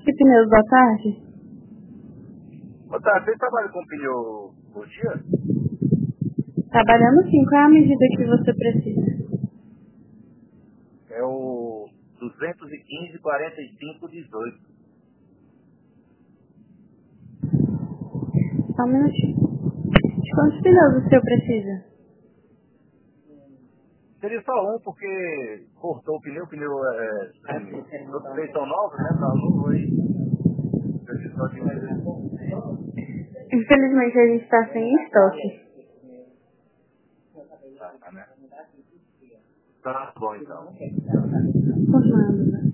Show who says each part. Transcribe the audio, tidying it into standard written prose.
Speaker 1: Que pneus, boa tarde?
Speaker 2: Boa tarde, você trabalha com pneu por dia?
Speaker 1: Trabalhando sim, qual é a medida que você precisa?
Speaker 2: É o 215-45-18.
Speaker 1: Só um minutinho. De quantos pneus o seu precisa?
Speaker 2: Seria só um, porque cortou o pneu todos três são novos, né? Tá novo aí. Preciso só de um.
Speaker 1: Infelizmente a gente está sem estoque.
Speaker 2: Tá, né? Tá bom, então.
Speaker 1: Por nada.